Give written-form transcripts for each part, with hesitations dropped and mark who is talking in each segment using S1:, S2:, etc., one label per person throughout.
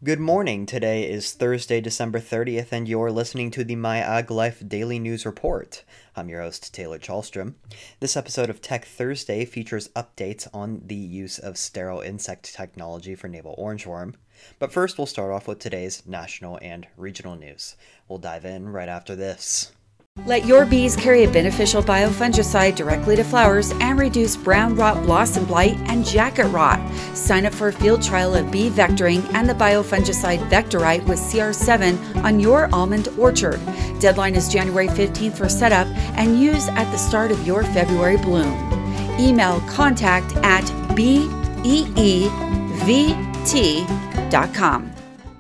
S1: Good morning. Today is Thursday, December 30th, and you're listening to the My Ag Life Daily News Report. I'm your host, Taylor Chalstrom. This episode of Tech Thursday features updates on the use of sterile insect technology for navel orangeworm. But first, we'll start off with today's national and regional news. We'll dive in right after this.
S2: Let your bees carry a beneficial biofungicide directly to flowers and reduce brown rot, blossom blight, and jacket rot. Sign up for a field trial of bee vectoring and the biofungicide Vectorite with CR7 on your almond orchard. Deadline is January 15th for setup and use at the start of your February bloom. Email contact@beevt.com.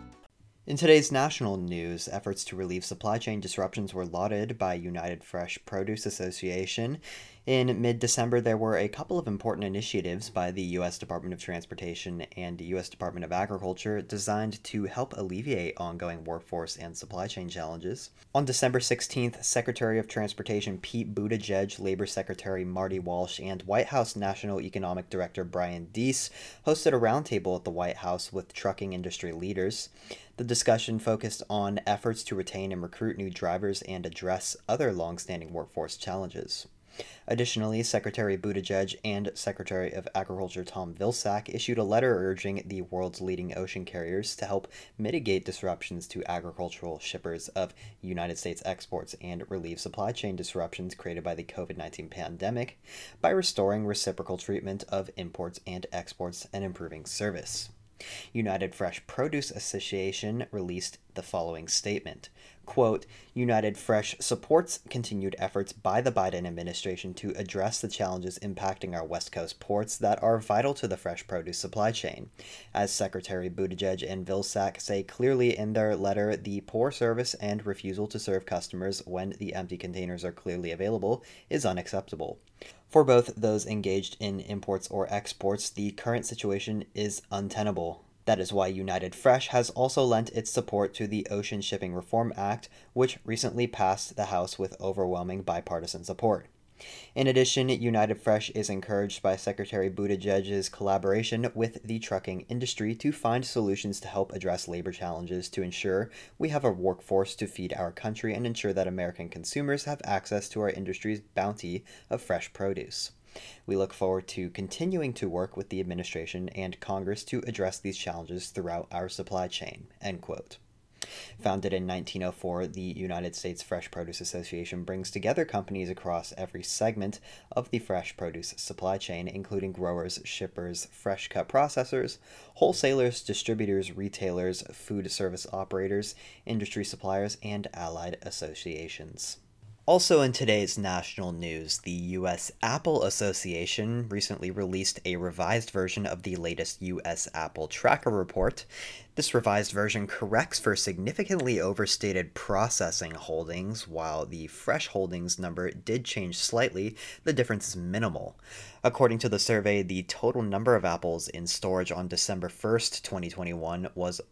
S1: In today's national news, efforts to relieve supply chain disruptions were lauded by United Fresh Produce Association. In mid-December, there were a couple of important initiatives by the U.S. Department of Transportation and the U.S. Department of Agriculture designed to help alleviate ongoing workforce and supply chain challenges. On December 16th, Secretary of Transportation Pete Buttigieg, Labor Secretary Marty Walsh, and White House National Economic Director Brian Deese hosted a roundtable at the White House with trucking industry leaders. The discussion focused on efforts to retain and recruit new drivers and address other long-standing workforce challenges. Additionally, Secretary Buttigieg and Secretary of Agriculture Tom Vilsack issued a letter urging the world's leading ocean carriers to help mitigate disruptions to agricultural shippers of United States exports and relieve supply chain disruptions created by the COVID-19 pandemic by restoring reciprocal treatment of imports and exports and improving service. United Fresh Produce Association released the following statement. Quote, United Fresh supports continued efforts by the Biden administration to address the challenges impacting our West Coast ports that are vital to the fresh produce supply chain. As Secretary Buttigieg and Vilsack say clearly in their letter, the poor service and refusal to serve customers when the empty containers are clearly available is unacceptable. For both those engaged in imports or exports, the current situation is untenable. That is why United Fresh has also lent its support to the Ocean Shipping Reform Act, which recently passed the House with overwhelming bipartisan support. In addition, United Fresh is encouraged by Secretary Buttigieg's collaboration with the trucking industry to find solutions to help address labor challenges to ensure we have a workforce to feed our country and ensure that American consumers have access to our industry's bounty of fresh produce. We look forward to continuing to work with the administration and Congress to address these challenges throughout our supply chain. End quote. Founded in 1904, the United States Fresh Produce Association brings together companies across every segment of the fresh produce supply chain, including growers, shippers, fresh cut processors, wholesalers, distributors, retailers, food service operators, industry suppliers, and allied associations. Also in today's national news, the U.S. Apple Association recently released a revised version of the latest U.S. Apple Tracker Report. This revised version corrects for significantly overstated processing holdings. While the fresh holdings number did change slightly, the difference is minimal. According to the survey, the total number of apples in storage on December 1st, 2021 was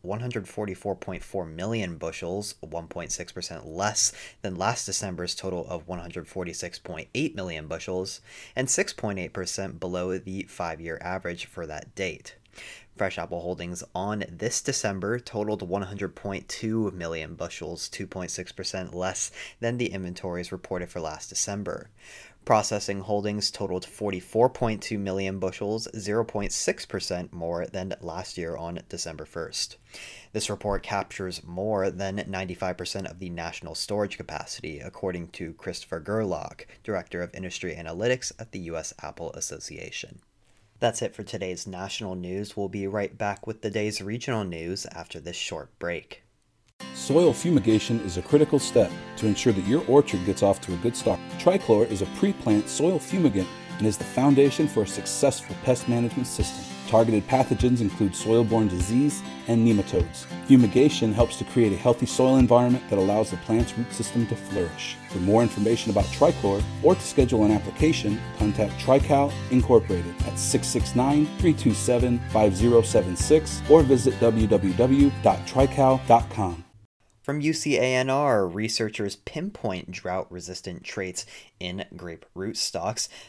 S1: 144.4 million bushels, 1.6% less than last December's total of 146.8 million bushels, and 6.8% below the 5-year average for that date. Fresh apple holdings on this December totaled 100.2 million bushels, 2.6% less than the inventories reported for last December. Processing holdings totaled 44.2 million bushels, 0.6% more than last year on December 1st. This report captures more than 95% of the national storage capacity, according to Christopher Gerlach, Director of Industry Analytics at the U.S. Apple Association. That's it for today's national news. We'll be right back with the day's regional news after this short break.
S3: Soil fumigation is a critical step to ensure that your orchard gets off to a good start. Trichlor is a pre-plant soil fumigant and is the foundation for a successful pest management system. Targeted pathogens include soil-borne disease and nematodes. Fumigation helps to create a healthy soil environment that allows the plant's root system to flourish. For more information about Trichlor or to schedule an application, contact Trical Incorporated at 669-327-5076 or visit www.trical.com.
S1: From UCANR, researchers pinpoint drought-resistant traits in grape rootstocks.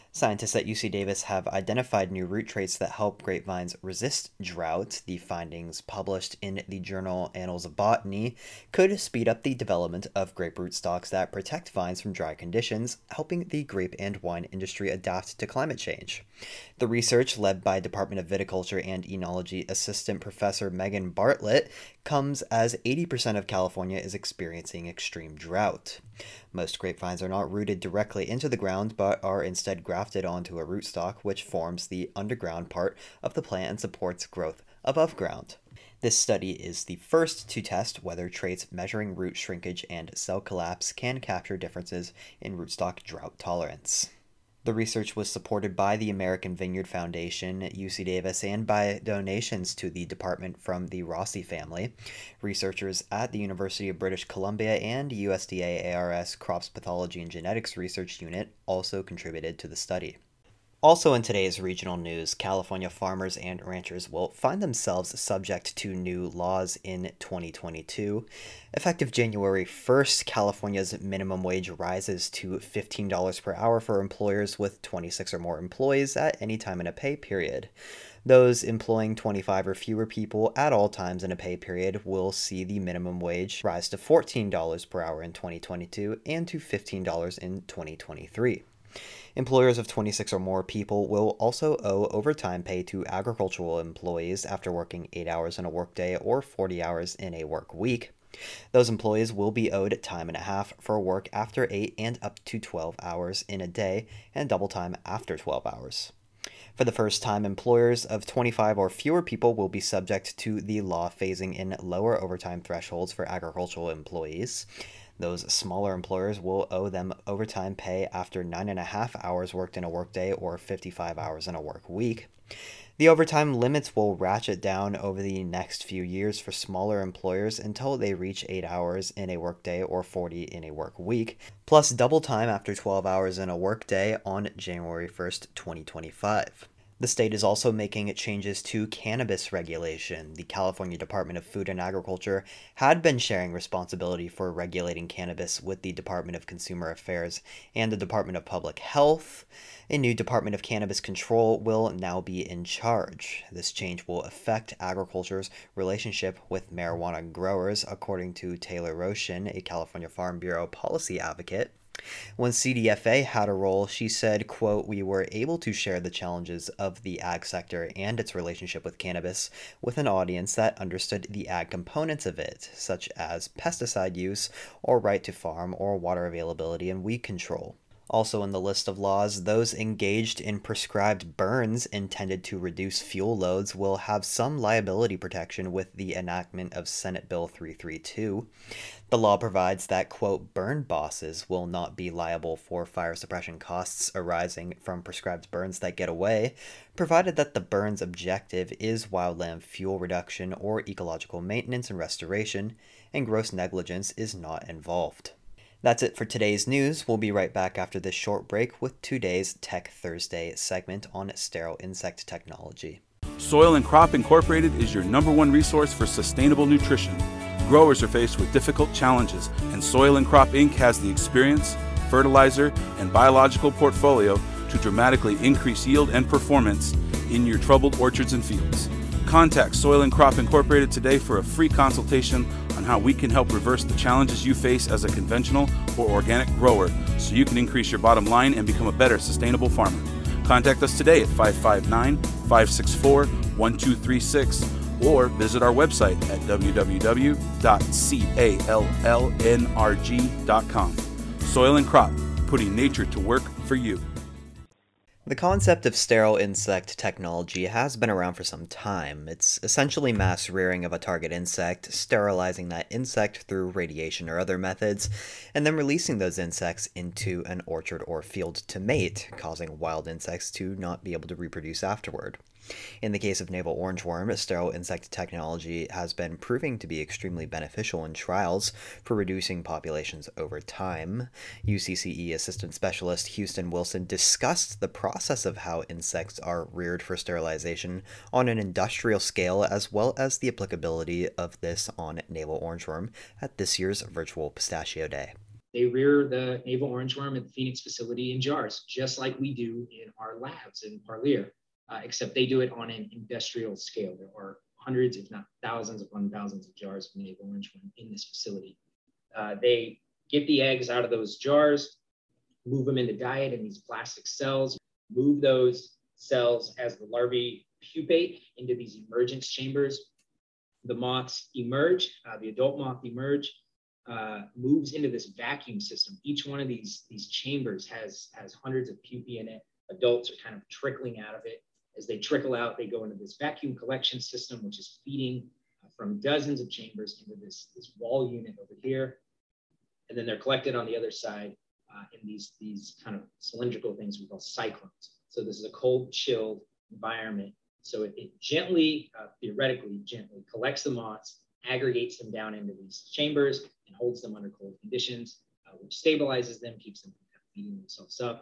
S1: Scientists at UC Davis have identified new root traits that help grapevines resist drought. The findings, published in the journal Annals of Botany, could speed up the development of grape rootstocks that protect vines from dry conditions, helping the grape and wine industry adapt to climate change. The research, led by Department of Viticulture and Enology Assistant Professor Megan Bartlett, comes as 80% of California is experiencing extreme drought. Most grapevines are not rooted directly into the ground, but are instead grafted onto a rootstock, which forms the underground part of the plant and supports growth above ground. This study is the first to test whether traits measuring root shrinkage and cell collapse can capture differences in rootstock drought tolerance. The research was supported by the American Vineyard Foundation at UC Davis and by donations to the department from the Rossi family. Researchers at the University of British Columbia and USDA ARS Crops Pathology and Genetics Research Unit also contributed to the study. Also in today's regional news, California farmers and ranchers will find themselves subject to new laws in 2022. Effective January 1st, California's minimum wage rises to $15 per hour for employers with 26 or more employees at any time in a pay period. Those employing 25 or fewer people at all times in a pay period will see the minimum wage rise to $14 per hour in 2022 and to $15 in 2023. Employers of 26 or more people will also owe overtime pay to agricultural employees after working 8 hours in a workday or 40 hours in a work week. Those employees will be owed time and a half for work after 8 and up to 12 hours in a day and double time after 12 hours. For the first time, employers of 25 or fewer people will be subject to the law phasing in lower overtime thresholds for agricultural employees. Those smaller employers will owe them overtime pay after 9.5 hours worked in a workday or 55 hours in a work week. The overtime limits will ratchet down over the next few years for smaller employers until they reach 8 hours in a workday or 40 in a work week, plus double time after 12 hours in a workday on January 1st, 2025. The state is also making changes to cannabis regulation. The California Department of Food and Agriculture had been sharing responsibility for regulating cannabis with the Department of Consumer Affairs and the Department of Public Health. A new Department of Cannabis Control will now be in charge. This change will affect agriculture's relationship with marijuana growers, according to Taylor Roshan, a California Farm Bureau policy advocate. When CDFA had a role, she said, quote, "We were able to share the challenges of the ag sector and its relationship with cannabis with an audience that understood the ag components of it, such as pesticide use or right to farm or water availability and weed control." Also in the list of laws, those engaged in prescribed burns intended to reduce fuel loads will have some liability protection with the enactment of Senate Bill 332. The law provides that, quote, "burn bosses will not be liable for fire suppression costs arising from prescribed burns that get away, provided that the burn's objective is wildland fuel reduction or ecological maintenance and restoration, and gross negligence is not involved." That's it for today's news. We'll be right back after this short break with today's Tech Thursday segment on sterile insect technology.
S3: Soil and Crop Incorporated is your #1 resource for sustainable nutrition. Growers are faced with difficult challenges, and Soil and Crop Inc. has the experience, fertilizer, and biological portfolio to dramatically increase yield and performance in your troubled orchards and fields. Contact Soil and Crop Incorporated today for a free consultation on how we can help reverse the challenges you face as a conventional or organic grower so you can increase your bottom line and become a better sustainable farmer. Contact us today at 559-564-1236 or visit our website at www.callnrg.com. Soil and Crop, putting nature to work for you.
S1: The concept of sterile insect technology has been around for some time. It's essentially mass rearing of a target insect, sterilizing that insect through radiation or other methods, and then releasing those insects into an orchard or field to mate, causing wild insects to not be able to reproduce afterward. In the case of navel orangewort, sterile insect technology has been proving to be extremely beneficial in trials for reducing populations over time. UCCE Assistant Specialist Houston Wilson discussed the process of how insects are reared for sterilization on an industrial scale, as well as the applicability of this on navel orangewort at this year's Virtual Pistachio Day.
S4: They rear the navel orangeworm at the Phoenix facility in jars, just like we do in our labs in Parlier, except they do it on an industrial scale. There are hundreds, if not thousands upon thousands of jars of navel orangeworm in this facility. They get the eggs out of those jars, move them into diet in these plastic cells, move those cells as the larvae pupate into these emergence chambers. The moths emerge, the adult moth moves into this vacuum system. Each one of these chambers has hundreds of pupae in it. Adults are kind of trickling out of it. As they trickle out, they go into this vacuum collection system, which is feeding from dozens of chambers into this wall unit over here. And then they're collected on the other side in these kind of cylindrical things we call cyclones. So this is a cold, chilled environment. So it gently, theoretically, gently collects the moths, aggregates them down into these chambers, and holds them under cold conditions, which stabilizes them, keeps them from feeding themselves up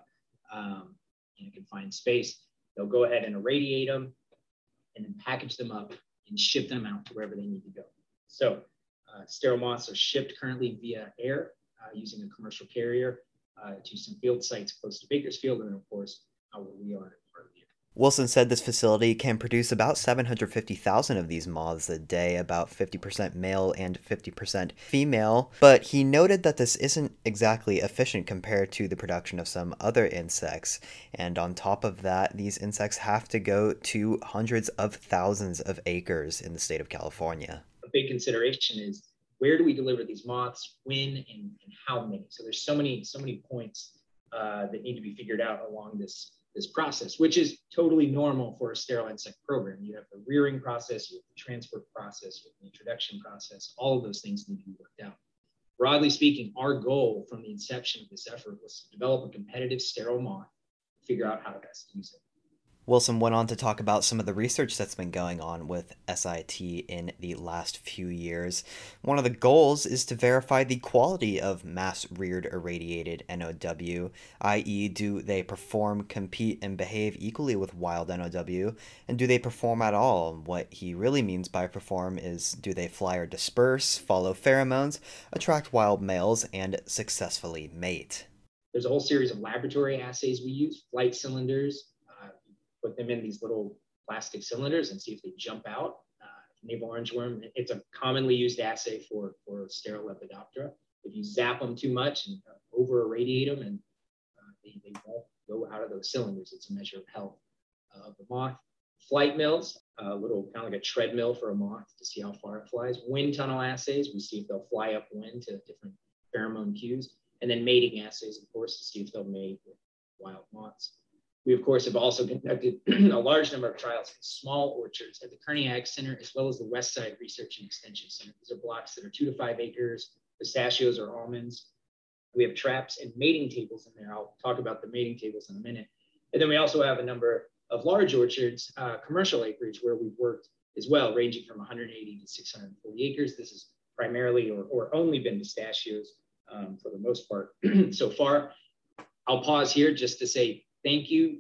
S4: in a confined space. They'll go ahead and irradiate them and then package them up and ship them out to wherever they need to go. So sterile moths are shipped currently via air using a commercial carrier to some field sites close to Bakersfield, and of course, where we are in Parlier.
S1: Wilson said this facility can produce about 750,000 of these moths a day, about 50% male and 50% female, but he noted that this isn't exactly efficient compared to the production of some other insects, and on top of that, these insects have to go to hundreds of thousands of acres in the state of California.
S4: A big consideration is where do we deliver these moths, when, and how many? So there's so many points that need to be figured out along this process, which is totally normal for a sterile insect program. You have the rearing process, you have the transport process, you have the introduction process. All of those things need to be worked out. Broadly speaking, our goal from the inception of this effort was to develop a competitive sterile moth, figure out how to best use it.
S1: Wilson went on to talk about some of the research that's been going on with SIT in the last few years. One of the goals is to verify the quality of mass-reared irradiated NOW, i.e. do they perform, compete, and behave equally with wild NOW, and do they perform at all? What he really means by perform is do they fly or disperse, follow pheromones, attract wild males, and successfully mate.
S4: There's a whole series of laboratory assays we use, flight cylinders, put them in these little plastic cylinders and see if they jump out. Navel orangeworm, it's a commonly used assay for sterile Lepidoptera. If you zap them too much and over irradiate them, and they won't go out of those cylinders. It's a measure of health of the moth. Flight mills, a little kind of like a treadmill for a moth to see how far it flies. Wind tunnel assays, we see if they'll fly upwind to different pheromone cues. And then mating assays, of course, to see if they'll mate with wild moths. We, of course, have also conducted a large number of trials in small orchards at the Kearney Ag Center, as well as the West Side Research and Extension Center. These are blocks that are 2 to 5 acres, pistachios or almonds. We have traps and mating tables in there. I'll talk about the mating tables in a minute. And then we also have a number of large orchards, commercial acreage, where we've worked as well, ranging from 180 to 640 acres. This is primarily or only been pistachios for the most part so far. I'll pause here just to say, thank you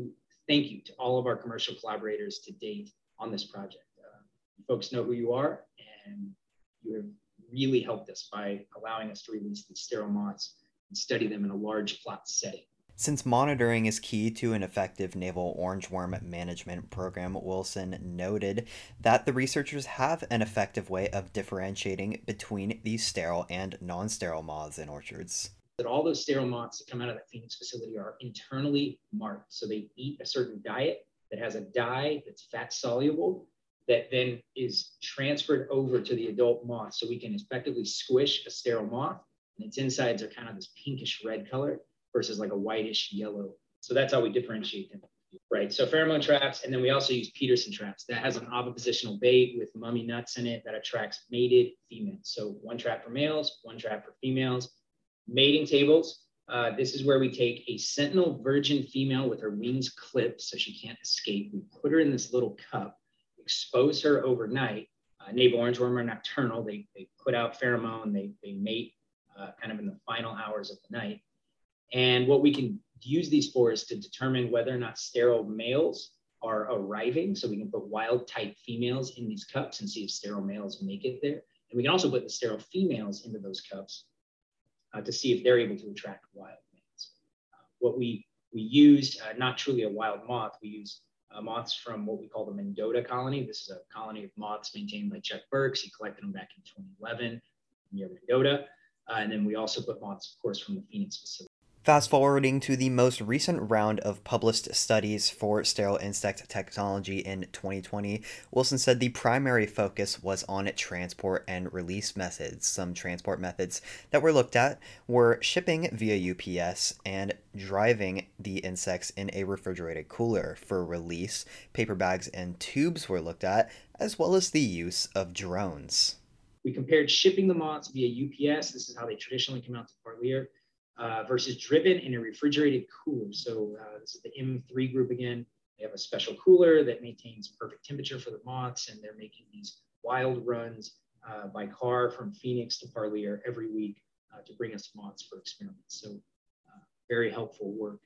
S4: to all of our commercial collaborators to date on this project. You folks know who you are, and you have really helped us by allowing us to release these sterile moths and study them in a large plot setting.
S1: Since monitoring is key to an effective navel orangeworm management program, Wilson noted that the researchers have an effective way of differentiating between these sterile and non-sterile moths in orchards.
S4: That all those sterile moths that come out of that Phoenix facility are internally marked. So they eat a certain diet that has a dye that's fat soluble that then is transferred over to the adult moth. So we can effectively squish a sterile moth, and its insides are kind of this pinkish red color versus like a whitish yellow. So that's how we differentiate them, right? So pheromone traps, and then we also use Peterson traps. That has an ovipositional bait with mummy nuts in it that attracts mated females. So one trap for males, one trap for females. Mating tables, this is where we take a sentinel virgin female with her wings clipped so she can't escape. We put her in this little cup, expose her overnight. Navel orangeworm are nocturnal. They put out pheromone, they mate kind of in the final hours of the night. And what we can use these for is to determine whether or not sterile males are arriving. So we can put wild type females in these cups and see if sterile males make it there. And we can also put the sterile females into those cups to see if they're able to attract wild males. What we used, not truly a wild moth, we used moths from what we call the Mendota colony. This is a colony of moths maintained by Chuck Burks. He collected them back in 2011 near Mendota. And then we also put moths, of course, from the Phoenix facility.
S1: Fast forwarding to the most recent round of published studies for sterile insect technology in 2020, Wilson said the primary focus was on transport and release methods. Some transport methods that were looked at were shipping via UPS and driving the insects in a refrigerated cooler. For release, paper bags and tubes were looked at, as well as the use of drones.
S4: We compared shipping the moths via UPS, this is how they traditionally come out to Parlier, versus driven in a refrigerated cooler. So this is the M3 group again. They have a special cooler that maintains perfect temperature for the moths, and they're making these wild runs by car from Phoenix to Parlier every week to bring us moths for experiments. So very helpful work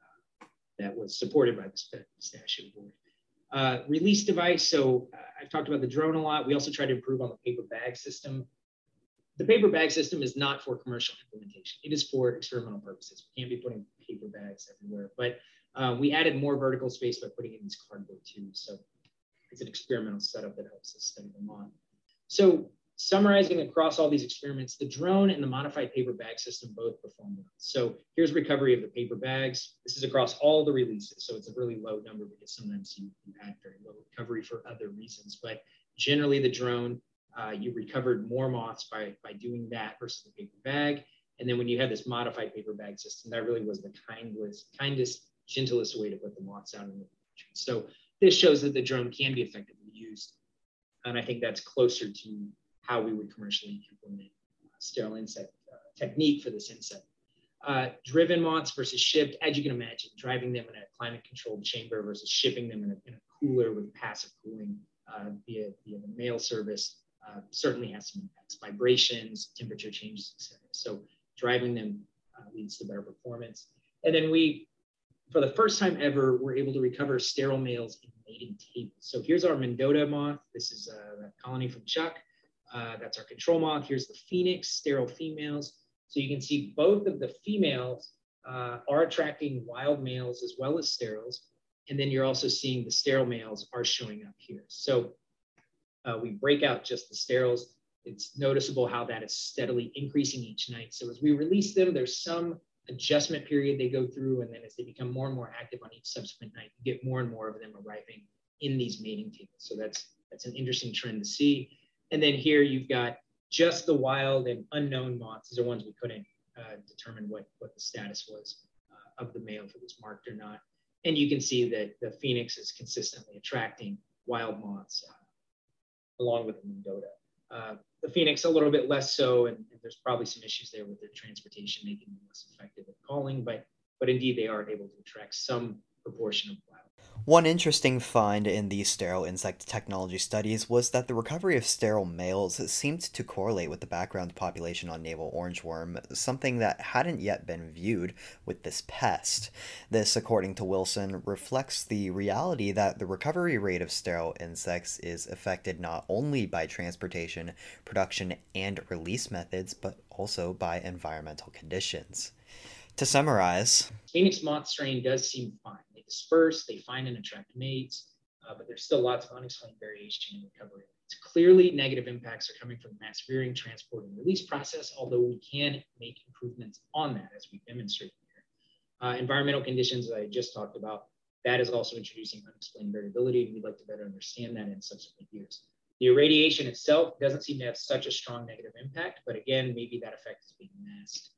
S4: that was supported by the Pistachio Board. Release device, so I've talked about the drone a lot. We also tried to improve on the paper bag system. The paper bag system is not for commercial implementation. It is for experimental purposes. We can't be putting paper bags everywhere, but we added more vertical space by putting in these cardboard tubes. So it's an experimental setup that helps us study them on. So summarizing across all these experiments, the drone and the modified paper bag system both performed well. So here's recovery of the paper bags. This is across all the releases. So it's a really low number because sometimes you have very low recovery for other reasons, but generally the drone, you recovered more moths by doing that versus the paper bag. And then when you had this modified paper bag system, that really was the kindest, gentlest way to put the moths out in the ocean. So this shows that the drone can be effectively used. And I think that's closer to how we would commercially implement sterile insect technique for this insect. Driven moths versus shipped, as you can imagine, driving them in a climate controlled chamber versus shipping them in a cooler with passive cooling via the mail service. Certainly has some impacts, vibrations, temperature changes, etc. So driving them leads to better performance. And then we, for the first time ever, were able to recover sterile males in mating tables. So here's our Mendota moth. This is a colony from Chuck. That's our control moth. Here's the Phoenix, sterile females. So you can see both of the females are attracting wild males as well as steriles. And then you're also seeing the sterile males are showing up here. So we break out just the steriles. It's noticeable how that is steadily increasing each night. So as we release them, there's some adjustment period they go through. And then as they become more and more active on each subsequent night, you get more and more of them arriving in these mating tables. So that's an interesting trend to see. And then here you've got just the wild and unknown moths. These are ones we couldn't determine what the status was of the male, if it was marked or not. And you can see that the Phoenix is consistently attracting wild moths along with the Mendota. The Phoenix a little bit less so, and there's probably some issues there with the transportation making them less effective at calling, but indeed they are able to attract some proportion of wild.
S1: One interesting find in these sterile insect technology studies was that the recovery of sterile males seemed to correlate with the background population on navel orangeworm, something that hadn't yet been viewed with this pest. This, according to Wilson, reflects the reality that the recovery rate of sterile insects is affected not only by transportation, production, and release methods, but also by environmental conditions. To summarize,
S4: Phoenix moth strain does seem fine. They disperse, they find and attract mates, but there's still lots of unexplained variation in recovery. It's clearly negative impacts are coming from the mass rearing, transport, and release process, although we can make improvements on that as we demonstrate here. Environmental conditions that I just talked about, that is also introducing unexplained variability, and we'd like to better understand that in subsequent years. The irradiation itself doesn't seem to have such a strong negative impact, but again, maybe that effect is being masked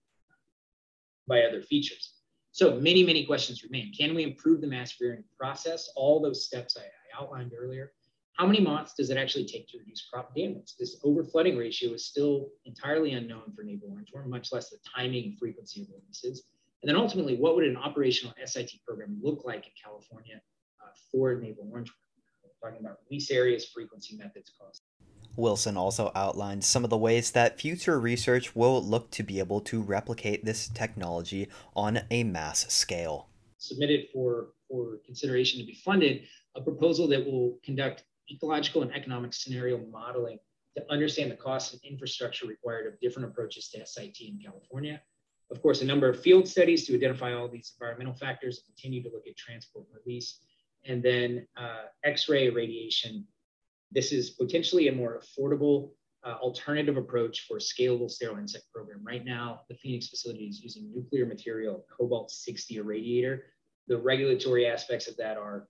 S4: by other features. So many questions remain. Can we improve the mass rearing process? All those steps I outlined earlier. How many moths does it actually take to reduce crop damage? This overflooding ratio is still entirely unknown for navel orangeworm, much less the timing and frequency of releases. And then ultimately, what would an operational SIT program look like in California for navel orangeworm? We're talking about release areas, frequency, methods, costs.
S1: Wilson also outlined some of the ways that future research will look to be able to replicate this technology on a mass scale.
S4: Submitted for consideration to be funded a proposal that will conduct ecological and economic scenario modeling to understand the costs and infrastructure required of different approaches to SIT in California. Of course, a number of field studies to identify all these environmental factors and continue to look at transport and release. And then X-ray radiation. This is potentially a more affordable alternative approach for a scalable sterile insect program. Right now, the Phoenix facility is using nuclear material, cobalt-60 irradiator. The regulatory aspects of that are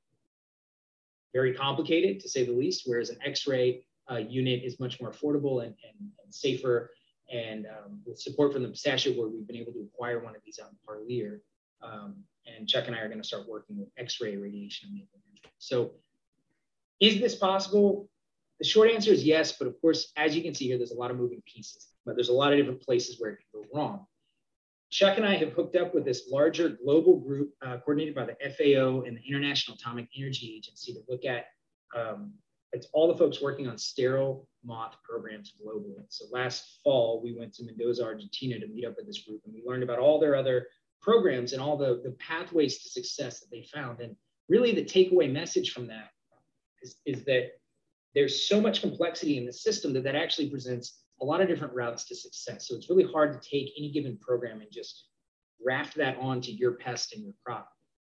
S4: very complicated, to say the least, whereas an X-ray unit is much more affordable and safer. And with support from the Pistachio Board, we've been able to acquire one of these out in Parlier. And Chuck and I are going to start working with X-ray radiation. So is this possible? The short answer is yes, but of course, as you can see here, there's a lot of moving pieces, but there's a lot of different places where it can go wrong. Chuck and I have hooked up with this larger global group coordinated by the FAO and the International Atomic Energy Agency to look at, it's all the folks working on sterile moth programs globally. So last fall, we went to Mendoza, Argentina to meet up with this group, and we learned about all their other programs and all the pathways to success that they found. And really the takeaway message from that is that there's so much complexity in the system that actually presents a lot of different routes to success. So it's really hard to take any given program and just graft that onto your pest and your crop.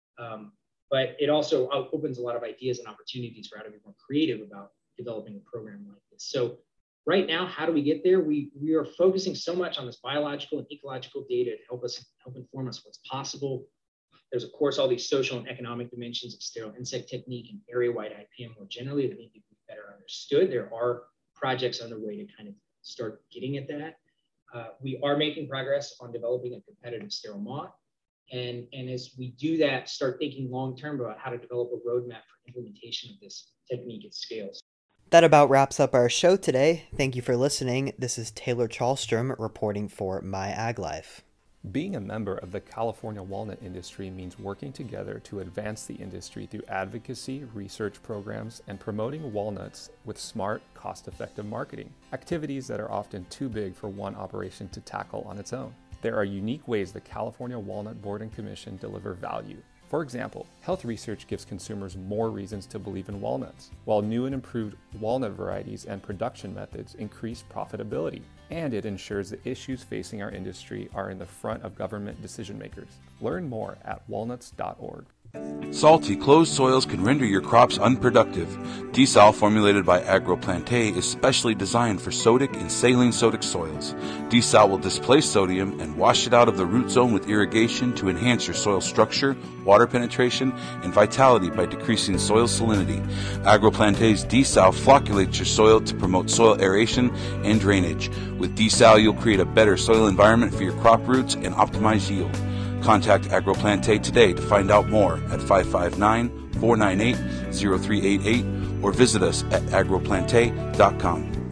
S4: But it also opens a lot of ideas and opportunities for how to be more creative about developing a program like this. So right now, how do we get there? We are focusing so much on this biological and ecological data to help inform us what's possible. There's, of course, all these social and economic dimensions of sterile insect technique and area-wide IPM more generally that need to be better understood. There are projects underway to kind of start getting at that. We are making progress on developing a competitive sterile moth. And as we do that, start thinking long-term about how to develop a roadmap for implementation of this technique at scale.
S1: That about wraps up our show today. Thank you for listening. This is Taylor Charlstrom reporting for My Ag Life.
S5: Being a member of the California walnut industry means working together to advance the industry through advocacy, research programs, and promoting walnuts with smart, cost-effective marketing, activities that are often too big for one operation to tackle on its own. There are unique ways the California Walnut Board and Commission deliver value. For example, health research gives consumers more reasons to believe in walnuts, while new and improved walnut varieties and production methods increase profitability, and it ensures the issues facing our industry are in the front of government decision makers. Learn more at walnuts.org.
S3: Salty, closed soils can render your crops unproductive. Desal, formulated by AgroPlante, is specially designed for sodic and saline sodic soils. Desal will displace sodium and wash it out of the root zone with irrigation to enhance your soil structure, water penetration, and vitality by decreasing soil salinity. AgroPlante's Desal flocculates your soil to promote soil aeration and drainage. With Desal, you'll create a better soil environment for your crop roots and optimize yield. Contact AgroPlante today to find out more at 559-498-0388 or visit us at agroplante.com.